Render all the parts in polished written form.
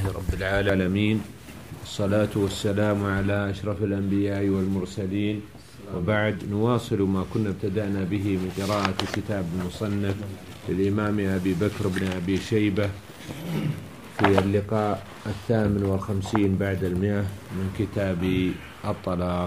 لله رب العالمين، الصلاة والسلام على أشرف الأنبياء والمرسلين، وبعد نواصل ما كنا ابتدأنا به من قراءة كتاب المصنف للإمام أبي بكر بن أبي شيبة في اللقاء 58 بعد 100 من كتاب الطلاق.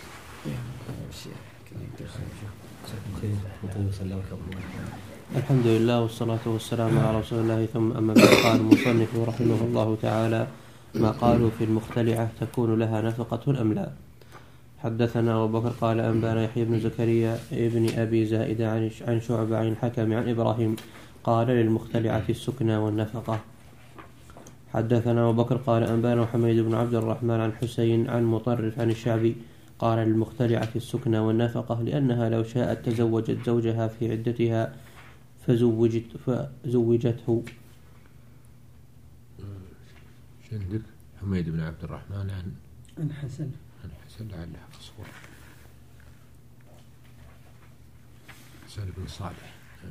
الحمد لله والصلاة والسلام على رسول الله، ثم أما بعد. قال المصنف رحمه الله تعالى: ما قالوا في المختلعة تكون لها نفقة أم لا؟ حدثنا أبو بكر قال أنبانا يحيى بن زكريا ابن أبي زائدة عن شعبة عن الحكم عن إبراهيم قال: للمختلعة السكنى والنفقة. حدثنا أبو بكر قال أنبانا محمد بن عبد الرحمن عن حسين عن مطرف عن الشعبي قال: للمختلعة السكنى والنفقة، لأنها لو شاءت تزوجت زوجها في عدتها فزوجته. عندك حميد بن عبد الرحمن عن حسن لعلها مصفور حسن بن صالح.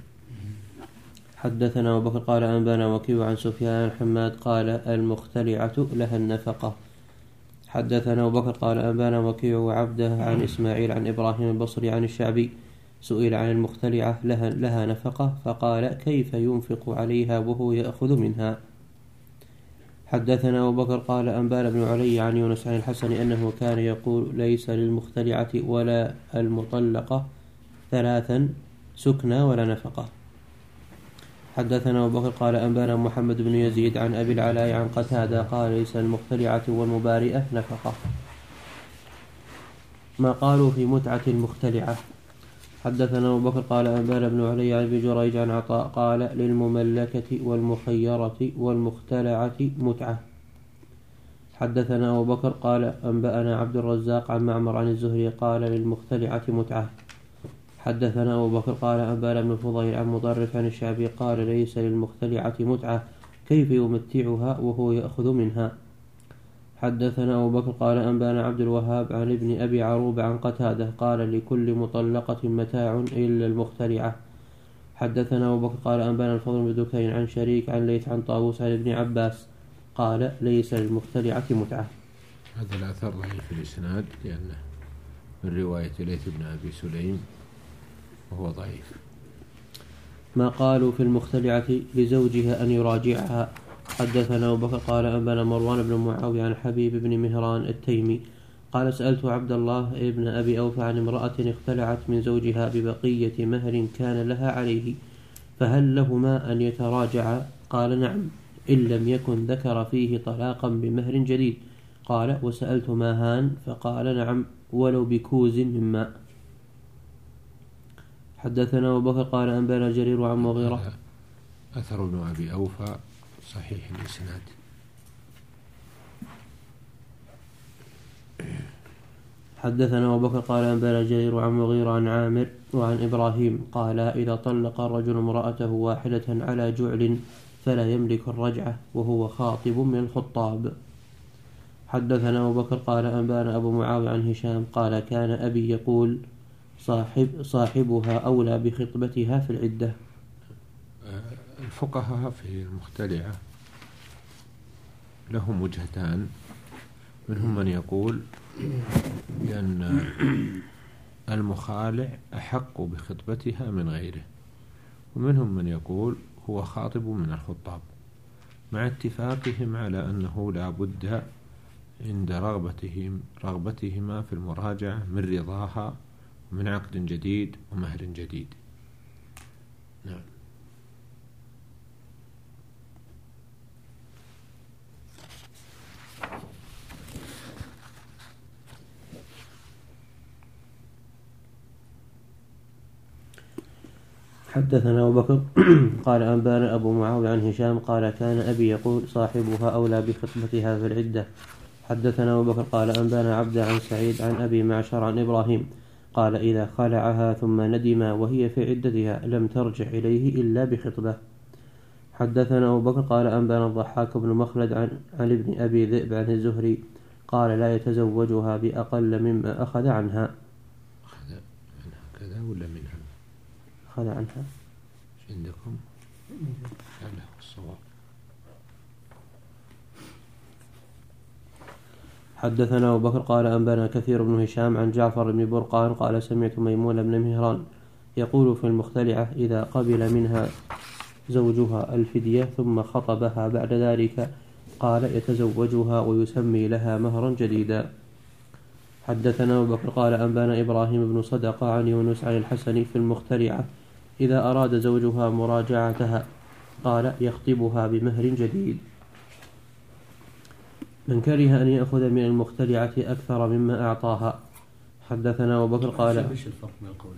حدثنا أبو بكر قال أنبانا وكيع عن سفيان عن حماد قال: المختلعة لها النفقة. حدثنا أبو بكر قال أنبانا وكيع وعبده عن إسماعيل عن إبراهيم البصري عن الشعبي سئل عن المختلعة لها نفقة فقال: كيف ينفق عليها وهو يأخذ منها؟ حدثنا أبو بكر قال أنبانا بن علي عن يونس عن الحسن أنه كان يقول: ليس للمختلعة ولا المطلقة ثلاثا سكنى ولا نفقة. حدثنا أبو بكر قال أنبانا محمد بن يزيد عن أبي العلاء عن قتادة قال: ليس للمختلعة والمبارئة نفقة. ما قالوا في متعة المختلعة. حدثنا أبو بكر قال أنبانا بن علي عن أبي جريج عن عطاء قال: للمملكة والمخيرة والمختلعة متعة. حدثنا أبو بكر قال أنبأنا عبد الرزاق عن معمر عن الزهري قال: للمختلعة متعة. حدثنا أبو بكر قال أنبانا بن فضيل عن مطرف عن الشعبي قال: ليس للمختلعة متعة، كيف يمتعها وهو يأخذ منها؟ حدثنا أبو بكر قال أنبانا عبد الوهاب عن ابن أبي عروبة عن قتادة قال: لكل مطلقة متاع إلا المختلعة. حدثنا أبو بكر قال أنبانا الفضل بن دكين عن شريك عن ليث عن طاووس عن ابن عباس قال: ليس للمختلعة متعة. هذا الأثر ضعيف في الإسناد لأنه من رواية ليث بن أبي سليم وهو ضعيف. ما قالوا في المختلعة لزوجها أن يراجعها. حدثنا أبو بكر قال أنبانا مروان بن معاوية عن حبيب بن مهران التيمي قال: سألت عبد الله ابن أبي أوفى عن امرأة اختلعت من زوجها ببقية مهر كان لها عليه، فهل لهما أن يتراجعا؟ قال: نعم، إن لم يكن ذكر فيه طلاقا بمهر جديد. قال: وسألت ماهان؟ فقال: نعم، ولو بكوز من ماء. حدثنا أبو بكر قال أنبانا جرير عن مغيرة. أثر ابن أبي أوفى صحيح الإسناد. حدثنا أبو بكر قال أنبانا جرير عن مغيرة عن عامر وعن إبراهيم قال: إذا طلق الرجل امرأته واحدة على جعل فلا يملك الرجعة وهو خاطب من الخطاب. حدثنا أبو بكر قال أنبانا أبو معاوية عن هشام قال: كان أبي يقول: صاحبها أولى بخطبتها في العدة. الفقهاء في المختلعة لهم وجهتان، منهم من يقول بأن المخالع أحق بخطبتها من غيره، ومنهم من يقول هو خاطب من الخطاب، مع اتفاقهم على أنه لا بد عند رغبتهما في المراجعة من رضاها ومن عقد جديد ومهر جديد. نعم. حدثنا أبو بكر قال أنبانا أبو معاوية عن هشام قال: كان أبي يقول: صاحبها أولى بخطبتها في العدة. حدثنا أبو بكر قال أنبانا عبد عن سعيد عن أبي معشر عن إبراهيم قال: إذا خلعها ثم ندم وهي في عدتها لم ترجع إليه إلا بخطبة. حدثنا أبو بكر قال أنبانا الضحاك بن مخلد عن ابن أبي ذئب عن الزهري قال: لا يتزوجها بأقل مما أخذ عنها. كذا ولا منها؟ أخذ عنها عندكم؟ لا الصواب. حدثنا أبو بكر قال أنبانا كثير بن هشام عن جعفر بن برقان قال سمعت ميمون بن مهران يقول في المختلعة إذا قبل منها زوجها الفدية ثم خطبها بعد ذلك قال يتزوجها ويسمي لها مهرا جديدا. حدثنا أبو بكر قال أنبانا إبراهيم بن صدقة عن يونس عن الحسن في المختلعة إذا أراد زوجها مراجعتها قال يخطبها بمهر جديد. من كره أن يأخذ من المختلعة أكثر مما أعطاها. حدثنا أبو بكر قال ايش الفرق بين القولين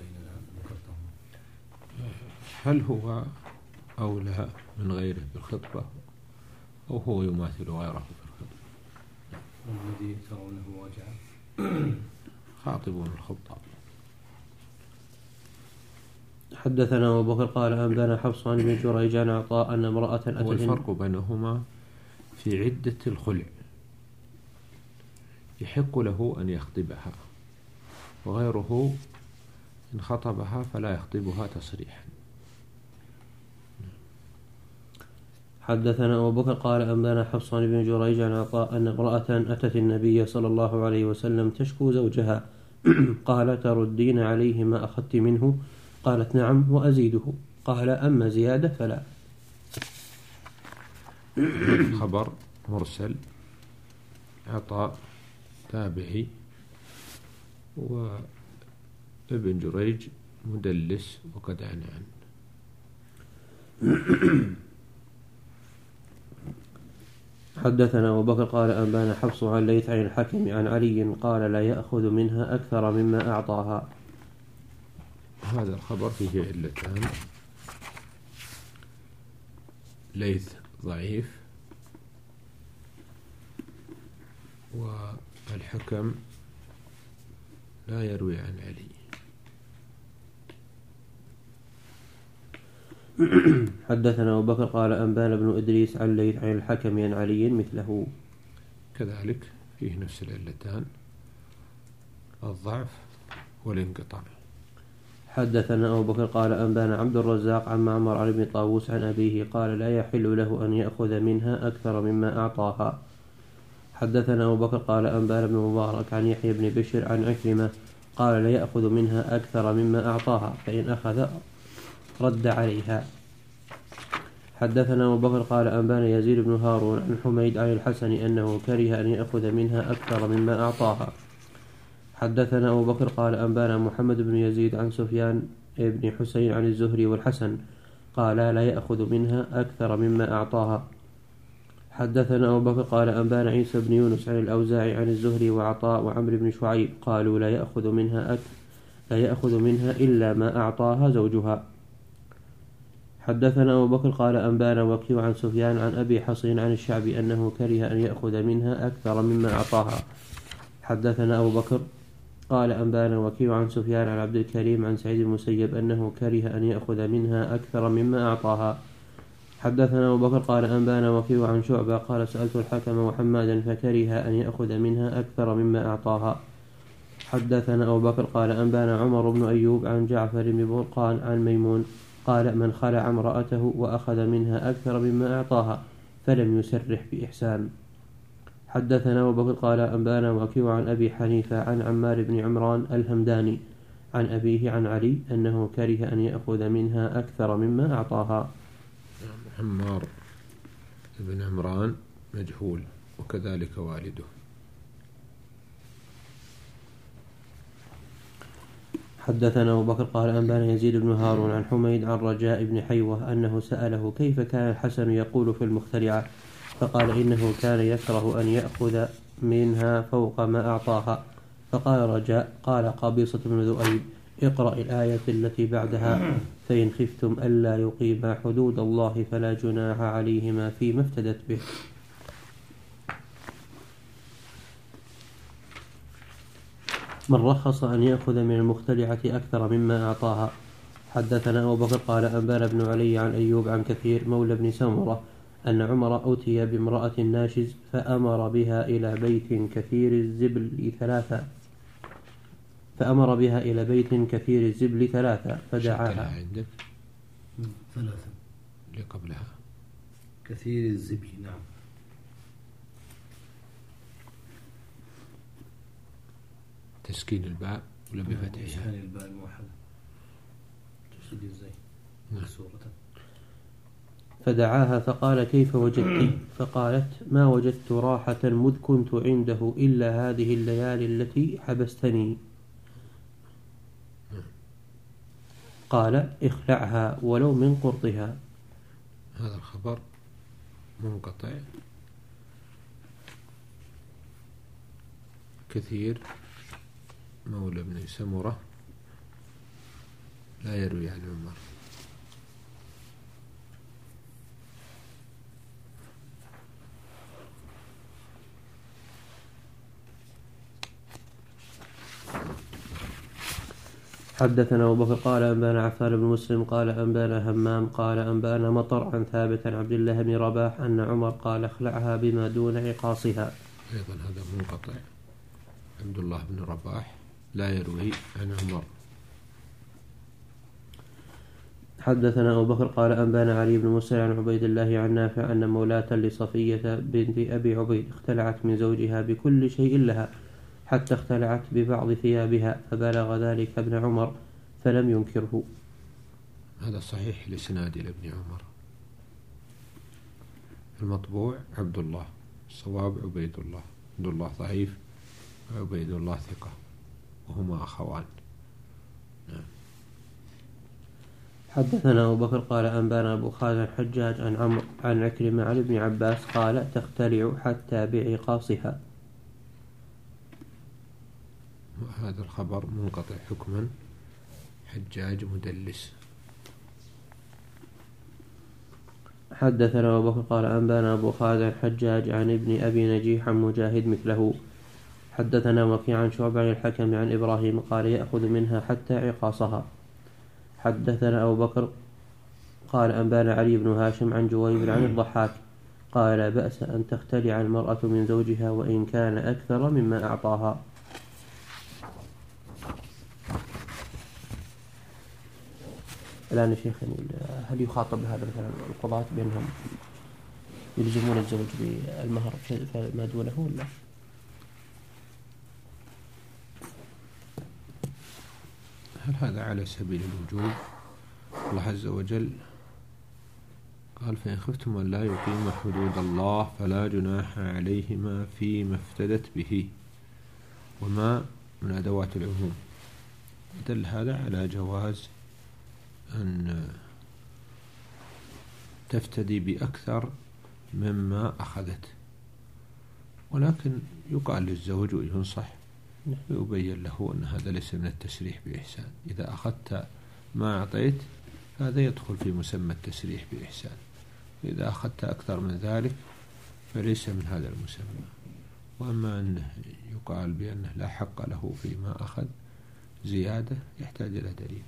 هل هو أولى من غيره بالخطبة أو هو يماثل غيره في الخطبة؟ والذي ترونه واجعا خاطبون الخطاب. حدثنا أبو بكر قال أنبانا حفص عن بن جريج عن عطاء أن امرأة أتت. والفرق بينهما في عدة الخلع، يحق له أن يخطبها، وغيره إن خطبها فلا يخطبها تصريحا. حدثنا أبو بكر قال أنبانا حفص عن بن جريج عن عطاء أن امرأة أتت النبي صلى الله عليه وسلم تشكو زوجها قال تردين عليه ما أخذت منه؟ قالت نعم وأزيده. قال أما زيادة فلا. خبر مرسل، عطاء تابعي، وابن جريج مدلس وقد عن حدثنا أبو بكر قال أنبانا حفص عن ليث عن الحكم عن علي قال لا يأخذ منها أكثر مما أعطاها. هذا الخبر فيه علتان: ليث ضعيف، والحكم لا يروي عن علي. حدثنا أبو بكر قال أنبانا بن إدريس عن ليث عن الحكم عن علي مثله. كذلك فيه نفس العلتان: الضعف والانقطاع. حدثنا أبو بكر قال أنبانا عبد الرزاق عن معمر عن ابن طاووس عن أبيه قال لا يحل له أن يأخذ منها أكثر مما أعطاها. حدثنا أبو بكر قال أنبانا بن مبارك عن يحيى بن بشر عن عكرمة قال لا يأخذ منها أكثر مما أعطاها فإن أخذ رد عليها. حدثنا أبو بكر قال أنبانا يزيد بن هارون عن حميد عن الحسن أنه كره أن يأخذ منها أكثر مما أعطاها. حدثنا أبو بكر قال أنبانا محمد بن يزيد عن سفيان بن حسين عن الزهري والحسن قال لا يأخذ منها أكثر مما أعطاها. حدثنا أبو بكر قال أنبانا عيسى بن يونس عن الأوزاعي عن الزهري وعطاء وعمر بن شعيب قالوا لا يأخذ منها إلا ما أعطاها زوجها. حدثنا أبو بكر قال أنبانا وكيع عن سفيان عن أبي حصين عن الشعبي أنه كره أن يأخذ منها أكثر مما أعطاها. حدثنا أبو بكر قال أنبانا وكيع عن سفيان عن عبد الكريم عن سعيد المسيب أنه كره أن يأخذ منها أكثر مما أعطاها. حدثنا أبو بكر قال أنبانا وكيع عن شعبة قال سألت الحكم وحمادا فكره أن يأخذ منها أكثر مما أعطاها. حدثنا أبو بكر قال أنبانا عمر بن أيوب عن جعفر بن برقان عن ميمون قال من خلع امرأته وأخذ منها أكثر مما أعطاها فلم يسرح بإحسان. حدثنا أبو بكر قال أنبانا وكيع عن أبي حنيفة عن عمار بن عمران الهمداني عن أبيه عن علي أنه كره أن يأخذ منها أكثر مما أعطاها. عمار بن عمران مجهول وكذلك والده. حدثنا أبو بكر قال أنبانا يزيد بن هارون عن حميد عن رجاء بن حيوة أنه سأله كيف كان الحسن يقول في المخترعة فقال إنه كان يكره أن يأخذ منها فوق ما أعطاها. فقال رجاء قال قبيصة بن ذؤيب اقرأ الآية التي بعدها فإن خفتم ألا يقيما حدود الله فلا جناح عليهما فيما افتدت به. من رخص أن يأخذ من المختلعة أكثر مما أعطاها. حدثنا أبو بكر قال أنبانا بن علي عن أيوب عن كثير مولى بن سمرة أن عمر أوتي بامرأة ناشز فأمر بها إلى بيت كثير الزبل ثلاثة فدعاها. عندك ثلاثة اللي قبلها كثير الزبل. نعم. بتسكين الباء ولا بفتحها؟ بإسكان الباء الموحدة تشديد الزين مكسورة. فدعاها فقال كيف وجدت؟ فقالت ما وجدت راحة مذ كنت عنده إلا هذه الليالي التي حبستني. قال اخلعها ولو من قرطها. هذا الخبر منقطع. كثير مولى بن سمرة لا يروي عن عمر. حدثنا أبو بكر قال أنبانا عفان بن مسلم قال أنبانا همام قال أنبانا مطر عن ثابت عن عبد الله بن رباح أن عمر قال اخلعها بما دون عقاصها. أيضا هذا منقطع. عبد الله بن رباح لا يروي عن عمر. حدثنا أبو بكر قال أنبانا علي بن مسلم عن عبيد الله عن نافع أن مولاة لصفية بنت أبي عبيد اختلعت من زوجها بكل شيء لها حتى اختلعت ببعض ثيابها فبلغ ذلك ابن عمر فلم ينكره. هذا صحيح لسناد لابن عمر. المطبوع عبد الله، الصواب عبيد الله. عبد الله ضعيف وعبيد الله ثقة وهما أخوان. نعم. حدثنا أبو بكر قال أنبانا أبو خالد الحجاج عن عمرو عن عكرمة عن ابن عباس قال تختلع حتى بعقاصها. هذا الخبر منقطع حكما، حجاج مدلس. حدثنا أبو بكر قال أنبانا أبو خالد الحجاج عن ابن أبي نجيح عن مجاهد مثله. حدثنا وكيع عن شعبة عن الحكم عن إبراهيم قال يأخذ منها حتى عقاصها. حدثنا أبو بكر قال أنبانا علي بن هاشم عن جويبر عن الضحاك قال لا بأس أن تختلع المرأة من زوجها وإن كان أكثر مما أعطاها. الآن يا شيخ هل يخاطب هذا مثلا القضاة بأنهم يلزمون الزوج بالمهر فما دونه ولا؟ هل هذا على سبيل الوجوب؟ الله عز وجل قال فإن خفتم أن لا يقيم حدود الله فلا جناح عليهما فيما افتدت به، وما من أدوات العموم. دل هذا على جواز أن تفتدي بأكثر مما أخذت، ولكن يقال للزوج وينصح ويبين له أن هذا ليس من التسريح بإحسان. إذا أخذت ما أعطيت هذا يدخل في مسمى التسريح بإحسان، إذا أخذت أكثر من ذلك فليس من هذا المسمى. وأما أنه يقال بأنه لا حق له فيما أخذ زيادة يحتاج إلى دليل.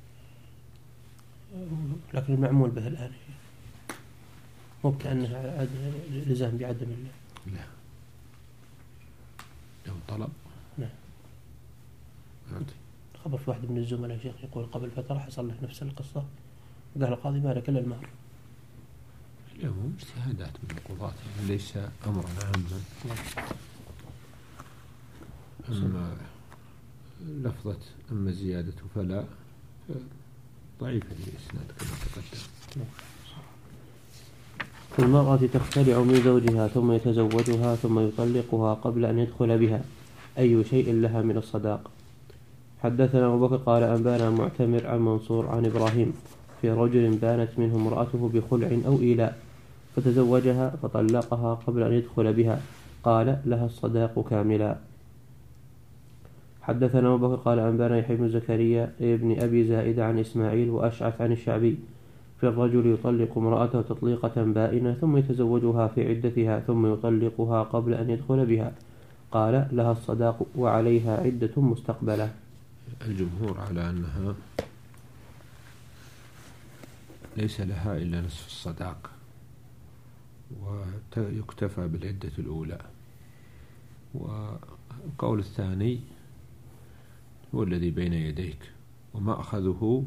لكن المعمول به الآن مو كأنه لزام بعدم الله. لا، لو طلب. نعم. خبر في واحد من الزملاء شيخ يقول قبل فترة حصل له نفس القصة، قال القاضي ما لك إلا المهر. اليوم اجتهادات من القضاة، يعني ليس أمرا عاما. أما لفظة أما الزيادة فلا ضعيفة الإسناد كما تقدم. المرأة تختلع من زوجها ثم يتزوجها ثم يطلقها قبل أن يدخل بها، أي شيء لها من الصداق. حدثنا أبو بكر قال أنبانا معتمر عن منصور عن إبراهيم في رجل بانت منه امرأته بخلع أو إيلاء فتزوجها فطلقها قبل أن يدخل بها، قال لها الصداق كاملا. حدثنا أبو بكر قال أنبانا يحيى بن زكريا ابن أبي زائد عن إسماعيل وأشعث عن الشعبي في الرجل يطلق امرأته تطليقة بائنة ثم يتزوجها في عدتها ثم يطلقها قبل أن يدخل بها، قال لها الصداق وعليها عدة مستقبلة. الجمهور على أنها ليس لها إلا نصف الصداق ويكتفى بالعدة الأولى. والقول الثاني هو الذي بين يديك، وما أخذه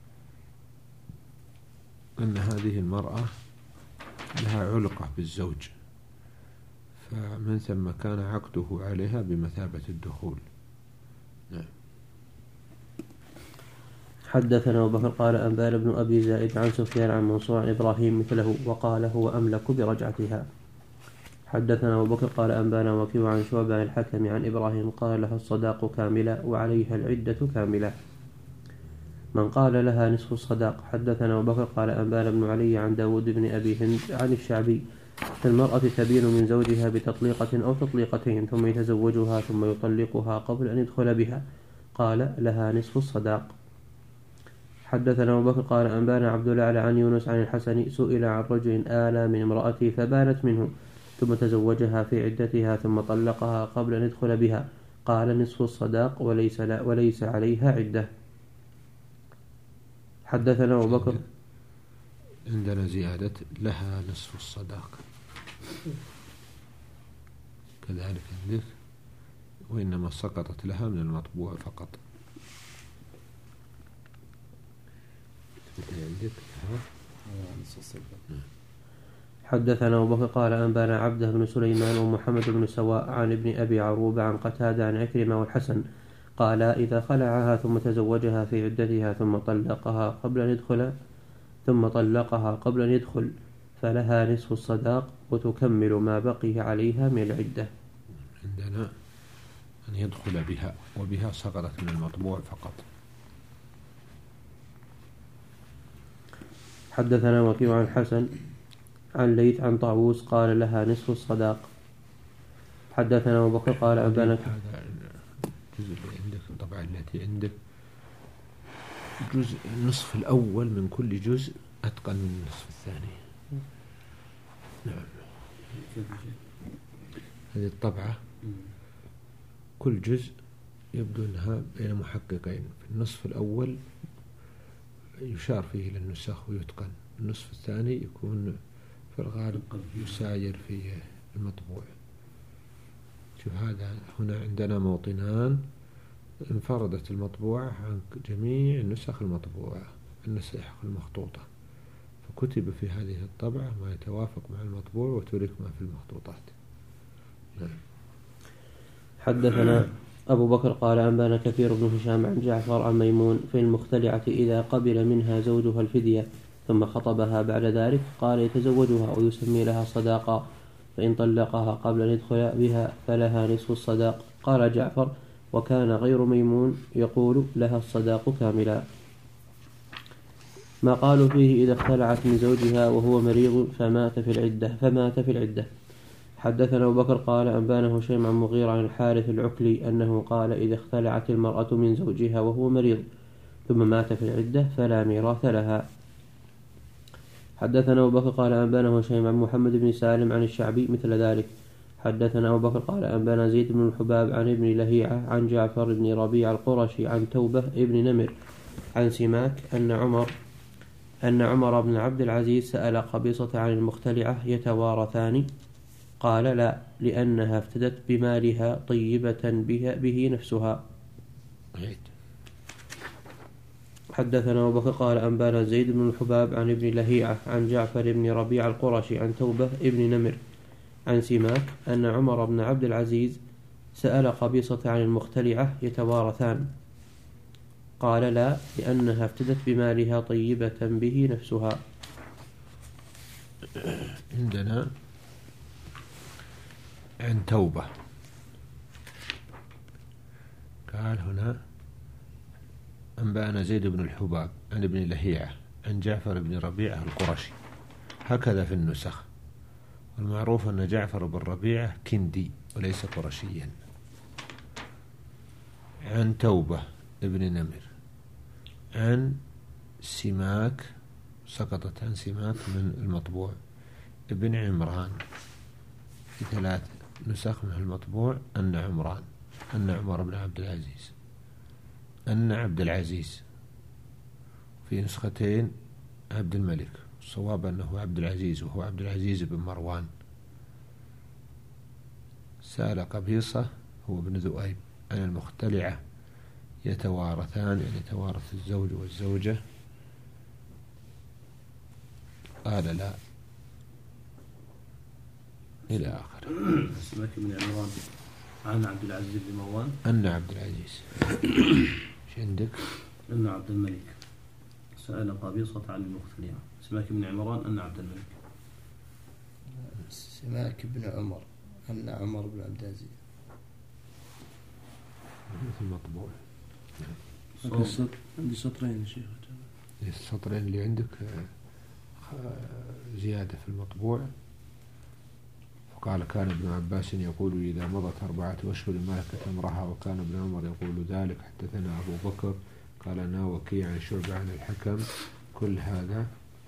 أن هذه المرأة لها علقة بالزوج، فمن ثم كان عقده عليها بمثابة الدخول، حدثنا أبو بكر قال أنبانا بن أبي زائد عن سفيان عن منصور عن إبراهيم مثله وقال هو أملك برجعتها. حدثنا أبو بكر قال أنبانا وكيع عن شعبة عن الحكم عن إبراهيم قال لها الصداق كاملة وعليها العدة كاملة. من قال لها نصف الصداق. حدثنا أبو بكر قال أنبانا بن علي عن داود بن أبي هند عن الشعبي المرأة تبين من زوجها بتطليقة أو تطليقتين ثم يتزوجها ثم يطلقها قبل أن يدخل بها قال لها نصف الصداق. حدثنا أبو بكر قال أنبانا عبد الأعلى عن يونس عن الحسن سئل عن رجل آلى من امرأته فبانت منه ثم تزوجها في عدتها ثم طلقها قبل أن يدخل بها قال نصف الصداق وليس عليها عدة. حدثنا أبو بكر عندنا زيادة لها نصف الصداق كذلك عندك وإنما سقطت لها من المطبوع فقط. عندك حدثنا أبو بكر قال أنبانا عبده بن سليمان ومحمد بن سواء عن ابن أبي عروبة عن قتادة عن عكرمة والحسن قال إذا خلعها ثم تزوجها في عدتها ثم طلقها قبل أن يدخل فلها نصف الصداق وتكمل ما بقي عليها من العدة. عندنا أن يدخل بها وبها سقطت من المطبوع فقط. حدثنا وكيع عن الحسن عن ليث عن طاووس قال لها نصف الصداق. حدثنا أبو بكر قال أنبانا هذا الجزء اللي عندك الطبعة التي عندك جزء النصف الأول من كل جزء أتقن من النصف الثاني. نعم هذه الطبعة كل جزء يبدو أنها بين محققين. في النصف الأول يشار فيه للنسخ ويتقن، النصف الثاني يكون في الغالب يساير في المطبوع. شوف هذا هنا عندنا موطنان انفردت المطبوعة عن جميع النسخ المطبوعة النسخ المخطوطة فكتب في هذه الطبعة ما يتوافق مع المطبوع وترك ما في المخطوطات. نعم. حدثنا أبو بكر قال أنبانا كثير بن هشام عن جعفر عن ميمون في المختلعة إذا قبل منها زوجها الفدية ثم خطبها بعد ذلك قال يتزوجها ويسمي لها صداقا فإن طلقها قبل أن يدخل بها فلها نصف الصداق. قال جعفر وكان غير ميمون يقول لها الصداق كاملا. ما قالوا فيه إذا اختلعت من زوجها وهو مريض فمات في العدة. حدثنا أبو بكر قال أنبانا هشيم عن مغيرة عن الحارث العكلي أنه قال إذا اختلعت المرأة من زوجها وهو مريض ثم مات في العدة فلا ميراث لها. حدثنا أبو بكر قال أنبانا هشيم عن محمد بن سالم عن الشعبي مثل ذلك. حدثنا أبو بكر قال أنبانا زيد بن الحباب عن ابن لهيعة عن جعفر بن ربيع القرشي عن توبة ابن نمر عن سماك أن عمر بن عبد العزيز سأل قبيصة عن المختلعة يتوارثان قال لا لأنها افتدت بمالها طيبة به نفسها. حدثنا أبو بكر قال أنبانا زيد بن الحباب عن ابن لهيعة عن جعفر بن ربيع القرشي عن توبة ابن نمر عن سماك أن عمر بن عبد العزيز سأل قبيصة عن المختلعة يتوارثان قال لا لأنها افتدت بمالها طيبة به نفسها. عندنا عن توبة قال هنا أنبأنا زيد بن الحباب عن ابن لهيعة عن جعفر بن ربيعة القرشي هكذا في النسخ. والمعروف أن جعفر بن ربيعة كندي وليس قرشيا. عن توبة ابن نمر عن سماك سقطت عن سماك من المطبوع ابن عمران في 3 نسخ من المطبوع أن عمر بن عبد العزيز أن عبد العزيز في نسختين عبد الملك. الصواب أنه عبد العزيز وهو عبد العزيز بن مروان. سأل قبيصة هو ابن ذؤيب عن المختلعة يتوارثان يعني يتوارث الزوج والزوجة قال لا إلى آخر. سماك بن عمران عن عبد العزيز بن مروان أن عبد العزيز. شو عندك؟ أن عبد الملك سأل قبيصة عن المختلعة. سماك بن عمران أن عبد الملك. سماك بن عمر أن عمر بن عبد العزيز. مثل مطبوع. عندي سطرين يا شيخ. السطرين اللي عندك زيادة في المطبوع. فقال كان ابن عباس يقول إذا مضت 4 أشهر ملكت أمرها، وكان ابن عمر يقول ذلك. حدثنا أبو بكر قال أنا وكيع عن شعبة عن الحكم. كل هذا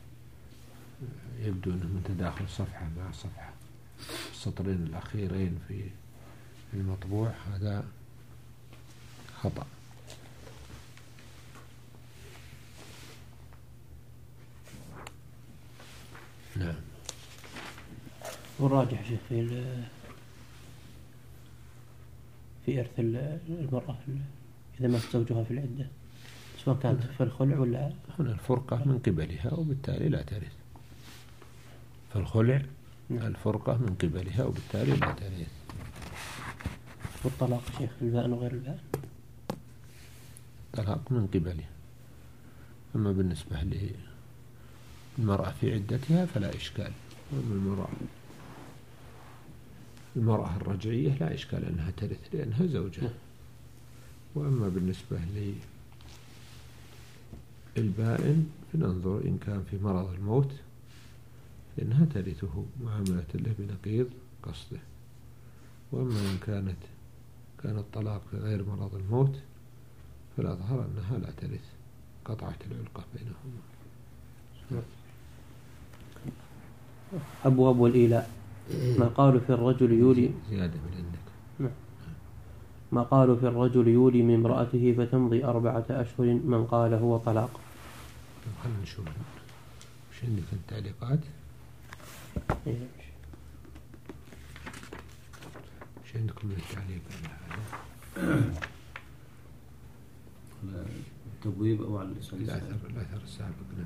يبدو أنه من تداخل صفحة مع صفحة. السطرين الأخيرين في المطبوع هذا خطأ. نعم. والراجح شيخ في إرث المرأة إذا مات زوجها في العدة، سواء كانت في الخلع ولا هنا الفرقة من قبلها وبالتالي لا ترث. فالخلع الفرقة من قبلها وبالتالي لا ترث. والطلاق شيخ البائن وغير البائن طلاق من قبلها. أما بالنسبة للمرأة في عدتها فلا إشكال. أما المرأة الرجعية لا إشكال أنها ترث لأنها زوجها. وأما بالنسبة للبائن فننظر إن كان في مرض الموت فإنها ترثه معاملة له بنقيض قصده. وأما إن كان الطلاق في غير مرض الموت فالأظهر أنها لا ترث، قطعت العلاقة بينهما. أبواب الإيلاء. ما قالوا في الرجل يولي زيادة من عندك. ما قالوا في الرجل يولي من امرأته فتمضي 4 أشهر من قال هو طلاق. خلنا نشوف وش عندك التعليقات. وش عندكم من التعليق على هذا؟ التبويب أو على الإسناد الأثر السابق. نعم.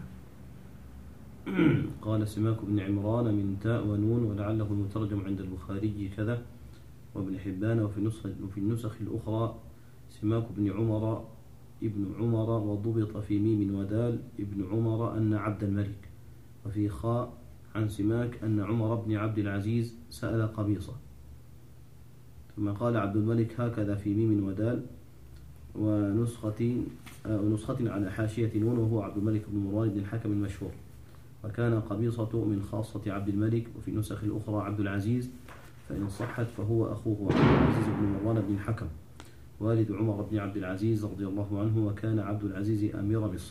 قال سماك بن عمران من تاء ونون، ولعله المترجم عند البخاري كذا وابن حبان، وفي النسخ الأخرى سماك بن عمر ابن عمر، وضبط في ميم ودال ابن عمر أن عبد الملك، وفي خاء عن سماك أن عمر بن عبد العزيز سأل قبيصة. ثم قال عبد الملك هكذا في ميم ودال، ونسخة على حاشية نون، وهو عبد الملك بن مروان بن الحكم المشهور. وكان قبيصة من خاصة عبد الملك، وفي النسخ الأخرى عبد العزيز، فإن صحت فهو أخوه عبد العزيز بن مروان بن الحكم والد عمر بن عبد العزيز رضي الله عنه، وكان عبد العزيز أمير مصر.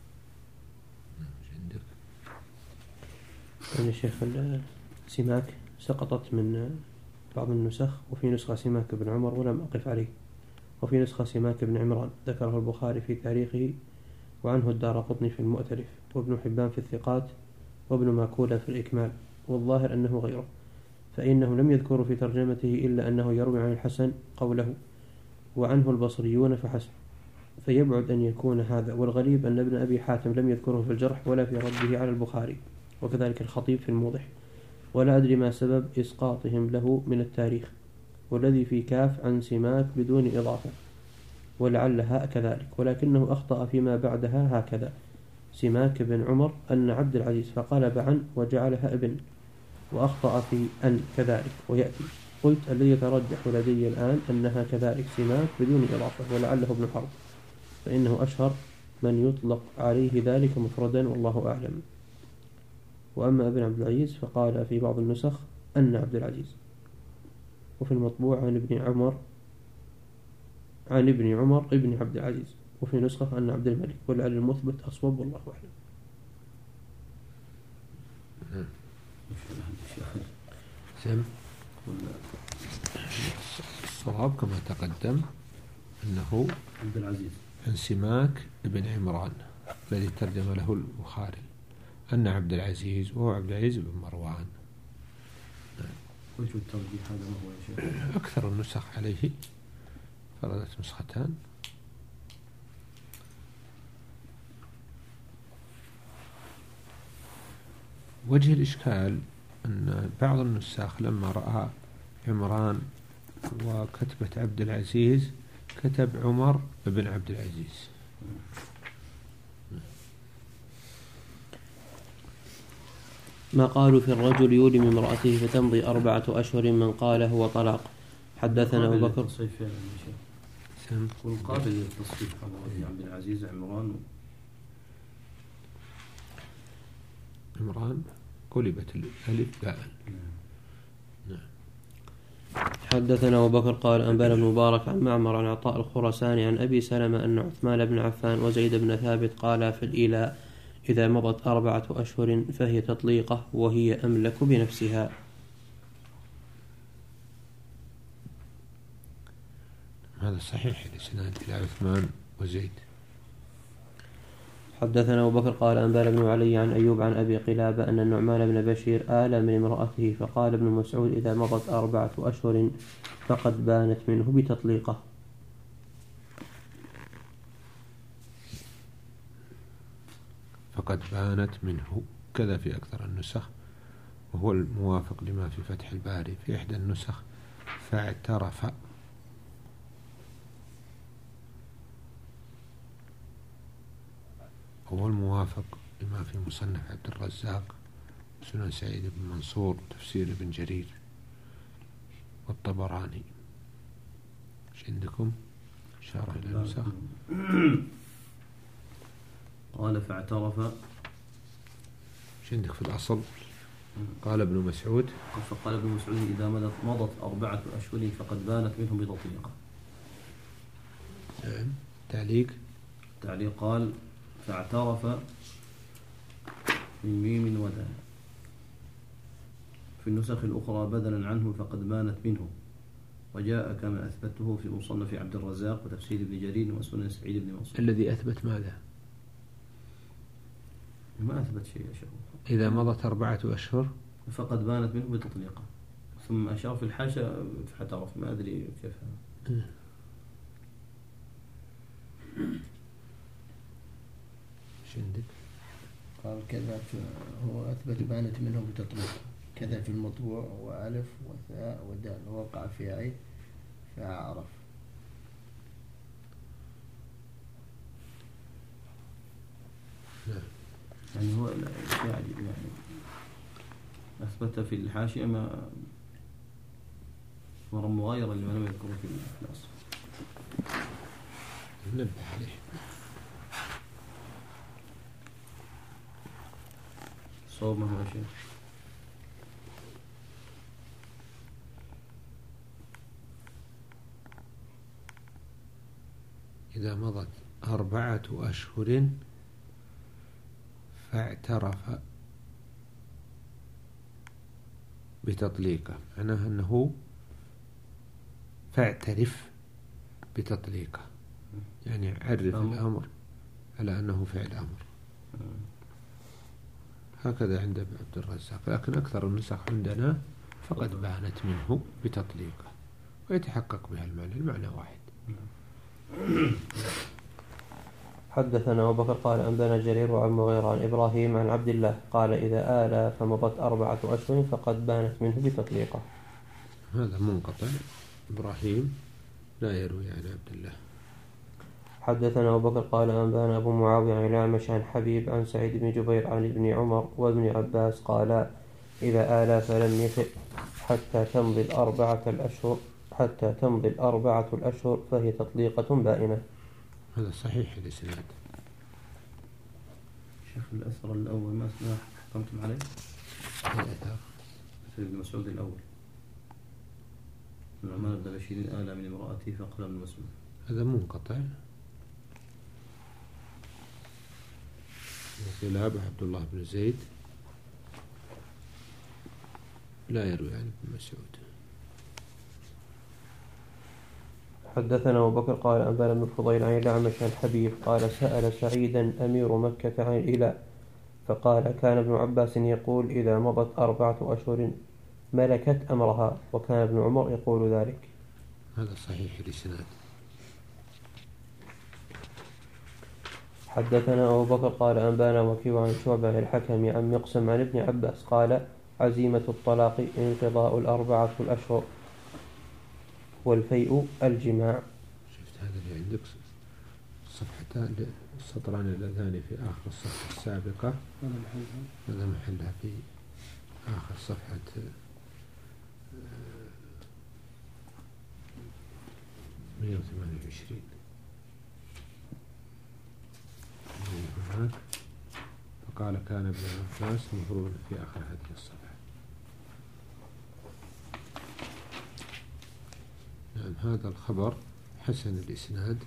يعني الشيخ سماك سقطت من بعض النسخ، وفي نسخة سماك بن عمر ولم أقف عليه، وفي نسخة سماك بن عمران ذكره البخاري في تاريخه، وعنه الدارقطني في المؤتلف، وابن حبان في الثقات، وابن ماكولة في الإكمال، والظاهر أنه غيره، فإنهم لم يذكروا في ترجمته إلا أنه يروي عن الحسن قوله وعنه البصريون فحسب، فيبعد أن يكون هذا. والغريب أن ابن أبي حاتم لم يذكره في الجرح ولا في رده على البخاري، وكذلك الخطيب في الموضح، ولا أدري ما سبب إسقاطهم له من التاريخ، والذي في كاف عن سماك بدون إضافة، ولعلها كذلك، ولكنه أخطأ فيما بعدها هكذا: سماك بن عمر أن عبد العزيز، فقلب عن وجعلها ابن، وأخطأ في أن كذلك ويأتي. قلت الذي يترجح لدي الآن أنها كذلك سماك بدون إضافة، ولعله ابن حرب، فإنه أشهر من يطلق عليه ذلك مفردا، والله أعلم. وأما ابن عبد العزيز فقال في بعض النسخ أن عبد العزيز، وفي المطبوع عن ابن عمر ابن عبد العزيز، وفي نسخة أن عبد الملك، ولعل المثبت أصوب، والله أعلم. سم الصواب كما تقدم أنه عبد العزيز عن سماك بن عمران الذي ترجم له البخاري أن عبد العزيز، وهو عبد العزيز بن مروان. وجه الترجيح هذا ما هو يا شيخ؟ أكثر النسخ عليه فردت نسختان. وجه الإشكال أن بعض النساخ لما رأى عمران وكتبة عبد العزيز، كتب عمر بن عبد العزيز. ما قالوا في الرجل يولم امرأته فتمضي 4 أشهر من قال هو طلاق. حدثنا أبو بكر والقابل للتصحيح عبد العزيز عمران قلبت الألف باء. حدثنا أبو بكر قال أنبأنا بن مبارك عن معمر عن عطاء الخرساني عن أبي سلمة أن عثمان بن عفان وزيد بن ثابت قالا في الإيلاء إذا مضت 4 أشهر فهي تطليقة وهي أملك بنفسها. هذا صحيح الإسناد إلى عثمان وزيد. حدثنا أبو بكر قال أنبأنا بن علي عن أيوب عن أبي قلابة أن النعمان بن بشير آل من امرأته فقال ابن مسعود إذا مضت 4 أشهر فقد بانت منه بتطليقة. فقد بانت منه كذا في أكثر النسخ، وهو الموافق لما في فتح الباري في إحدى النسخ فاعترف. هو الموافق لما في مصنف عبد الرزاق سنن سعيد بن منصور تفسير ابن جرير والطبراني. ايش عندكم؟ إشارة إلى النسخ. قال فاعترف. ايش عندك في الأصل؟ قال ابن مسعود. فقال ابن مسعود إذا مضت 4 أشهر فقد بانت منهم بتطليقة. نعم. تعليق قال فاعترف من ميم ودال في النسخ الأخرى بدلا عنه فقد بانت منه، وجاء كما أثبته في مصنف عبد الرزاق وتفسير ابن جرير وسنن سعيد بن منصور. الذي أثبت ماذا؟ ما أثبت شيء يا شيخ. إذا مضت 4 أشهر فقد بانت منه بتطليقة، ثم أشار في الحاشة فاعترف. ما أدري كيف هذا. عندك؟ قال كذا هو أثبت بانت منه بتطليق كذا في المطبوع وألف وثاء ودال وقع في عين فأعرف. يعني هو شيء عجيب يعني أثبت في الحاشية ما مرة مغايرة لما لم يذكره في الأصل. نبه عليه. صوب ما هو شيء. إذا مضت 4 أشهر فاعترف بتطليقه، معناها أنه فاعترف بتطليقه، يعني عرف الأمر على أنه فعل أمر. هكذا عند عبد الرزاق، لكن أكثر النسخ عندنا فقد بانت منه بتطليقه، ويتحقق بها المعنى واحد. حدثنا أبو بكر قال أنبأنا جرير وعن مغيرة عن إبراهيم عن عبد الله قال إذا آلى فمضت 4 أشهر فقد بانت منه بتطليقه. هذا منقطع. إبراهيم لا يروي عن عبد الله. حدثنا أبو بكر قال أنبأنا أبو معاوية عن الأعمش عن حبيب عن سعيد بن جبير عن ابن عمر وابن عباس قال إذا آلى فلم يفئ حتى تمضي 4 الأشهر فهي تطليقة بائنة. هذا صحيح الإسناد. شيخ الأثر الأول ما حكمتم عليه؟ الأثر ابن مسعود الأول النعمان بن بشير آلى من امرأته فقال ابن مسعود. هذا منقطع. وقلابة عبد الله بن زيد لا يروي عن ابن مسعود. حدثنا أبو بكر قال أنبأنا ابن الفضيل عن الأعمش عن حبيب قال سأل سعيدا أمير مكة عن الإيلاء فقال كان ابن عباس يقول إذا مضت 4 أشهر ملكت أمرها، وكان ابن عمر يقول ذلك. هذا صحيح الإسناد. حدثنا أبو بكر قال أنبأنا وكيع عن شعبة عن الحكم عن مقسم عن ابن عباس قال عزيمة الطلاق انقضاء 4 الأشهر والفيء الجماع. شفت هذا اللي عندك صفحتان السطران اللذان في آخر الصفحة السابقة، هذا محلها في آخر صفحة 128 هناك. فقال كان ابن عباس، المفروض في آخر هذه الصفحة. نعم، هذا الخبر حسن الإسناد،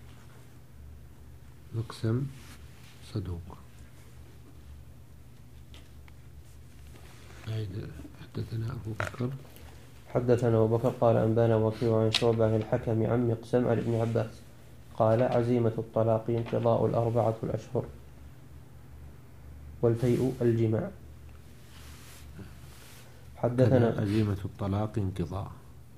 مقسم صدوق. حدثنا أبو بكر. حدثنا أبو بكر قال أنبانا وكيع عن شعبة عن الحكم عن مقسم عن ابن عباس قال عزيمة الطلاق انقضاء 4 الأشهر والفيء الجماع. حدثنا عزيمة الطلاق انقضاء.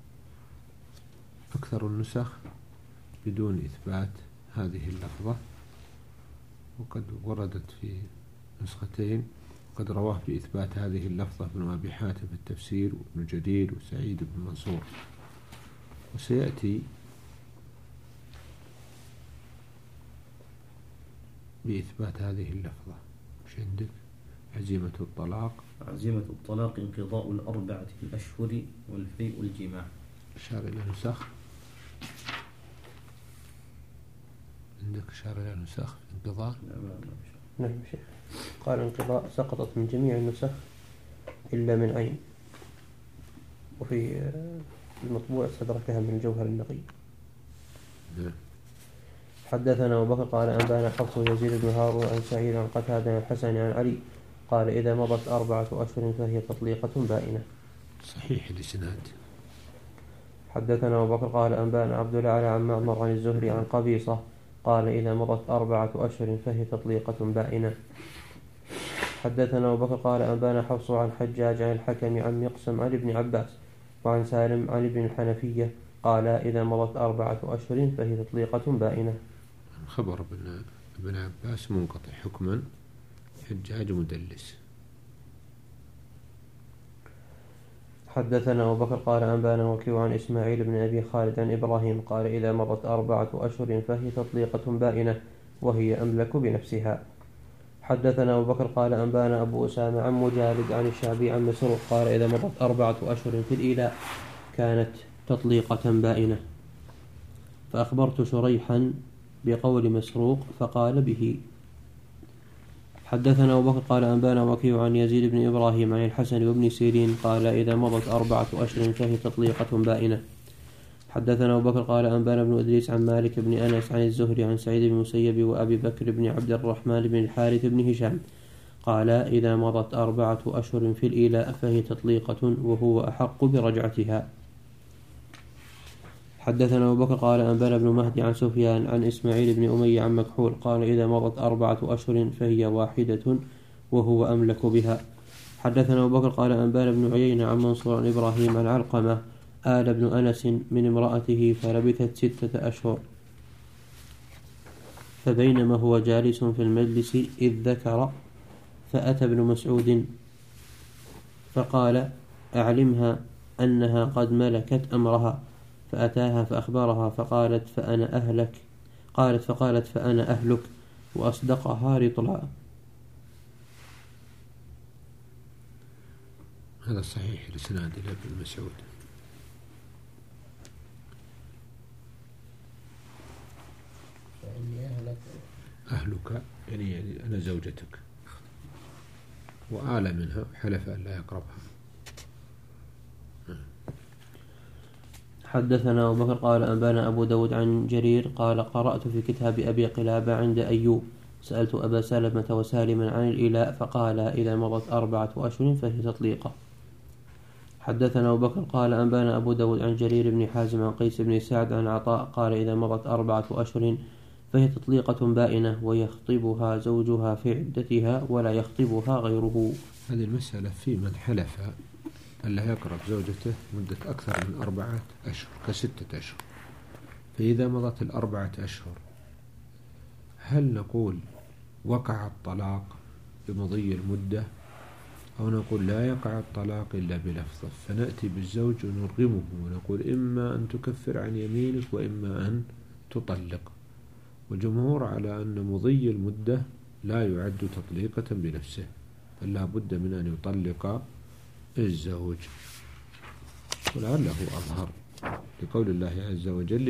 أكثر النسخ بدون إثبات هذه اللفظة، وقد وردت في نسختين، وقد رواه بإثبات هذه اللفظة ابن أبي حاتم في التفسير وابن جرير وسعيد بن منصور. وسيأتي بإثبات هذه اللفظة. مش عندك؟ عزيمة الطلاق، عزيمة الطلاق انقضاء 4 الأشهر والفيء الجماع. أشار إلى نسخ. عندك أشار إلى نسخ انقضاء؟ نعم شيخ. قال انقضاء سقطت من جميع النسخ إلا من عين، وفي المطبوع استدركها من الجوهر النقي. حدثنا أبو بكر قال أنبانا حفص يزيد بن هارون عن سعيد عن قتادة عن الحسن عن علي قال إذا مضت 4 أشهر فهي تطليقة بائنة. صحيح الإسناد. حدثنا أبو بكر قال أنبانا عبد الأعلى عن معمر عن الزهري عن قبيصة قال إذا مضت 4 أشهر فهي تطليقة بائنة. حدثنا أبو بكر قال أنبانا حفص عن حجاج عن الحكم عن مقسم عن ابن عباس وعن سالم عن ابن الحنفية قال إذا مضت 4 أشهر فهي تطليقة بائنة. خبر ابن عباس منقطع حكما، حجاج مدلس. حدثنا أبو بكر قال أنبانا وكيع عن إسماعيل بن أبي خالد عن إبراهيم قال إذا مضت 4 أشهر فهي تطليقة بائنة وهي أملك بنفسها. حدثنا أبو بكر قال أنبانا أبو أسامة عن مجالد عن الشعبي عن مسروق قال إذا مضت 4 أشهر في الإيلاء كانت تطليقة بائنة. فأخبرت شريحا بقول مسروق فقال به. حدثنا أبو بكر قال أنبانا وكيع عن يزيد بن إبراهيم عن الحسن وابن سيرين قال إذا مضت 4 أشهر فهي تطليقة بائنة. حدثنا أبو بكر قال أنبانا بن إدريس عن مالك بن أنس عن الزهري عن سعيد بن المسيب وأبي بكر بن عبد الرحمن بن الحارث بن هشام قال إذا مضت 4 أشهر في الإيلاء فهي تطليقة وهو أحق برجعتها. حدثنا أبو بكر قال أنبانا بن مهدي عن سفيان عن إسماعيل بن أمية عن مكحول قال إذا مضت 4 أشهر فهي واحدة وهو أملك بها. حدثنا أبو بكر قال أنبانا بن عيينة عن منصور عن إبراهيم عن علقمة آل بن أنس من امرأته فلبثت 6 أشهر، فبينما هو جالس في المجلس إذ ذكر فأتى ابن مسعود فقال أعلمها أنها قد ملكت أمرها، فأتاها فأخبرها فقالت فأنا أهلك وأصدقها رطلا. هذا صحيح الإسناد إلى ابن مسعود. أهلك يعني أنا زوجتك، وآل منها حلف أن لا يقربها. حدثنا أبو بكر قال أنبانا أبو داود عن جرير قال قرأت في كتاب أبي قلابة عند أيوب سألت أبا سلمة وسالما عن الإيلاء فقال إذا مضت 4 أشهر فهي تطليقة. حدثنا أبو بكر قال أنبانا أبو داود عن جرير بن حازم عن قيس بن سعد عن عطاء قال إذا مضت 4 أشهر فهي تطليقة بائنة ويخطبها زوجها في عدتها ولا يخطبها غيره. هذه المسألة في من حلف ألا يقرب زوجته مدة أكثر من 4 أشهر ك6 أشهر، فإذا مضت 4 أشهر هل نقول وقع الطلاق بمضي المدة، أو نقول لا يقع الطلاق إلا بلفظه، فنأتي بالزوج ونرغمه ونقول إما أن تكفر عن يمينك وإما أن تطلق. والجمهور على أن مضي المدة لا يعد تطليقة بنفسه، بل لا بد من أن يطلق الزوج، ولعله أظهر لقول الله عز وجل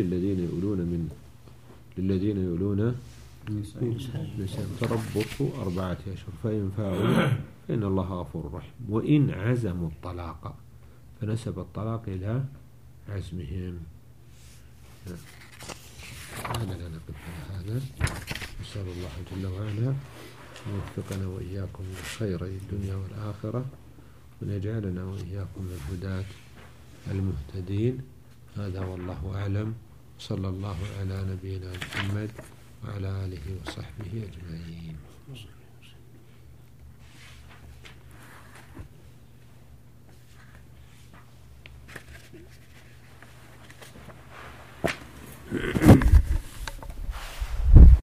للذين يؤلون نساء تربص 4 أشهر فإن فاءوا فإن الله غفور رحيم، وإن عزموا الطلاق فنسب الطلاق إلى عزمهم. هذا لا نقف على هذا. نسأل الله جل وعلا أن يوفقنا وإياكم للخير الدنيا والآخرة، وأن يجعلنا وإياكم من الهداة المهتدين. هذا والله أعلم. صلى الله على نبينا محمد وعلى آله وصحبه أجمعين.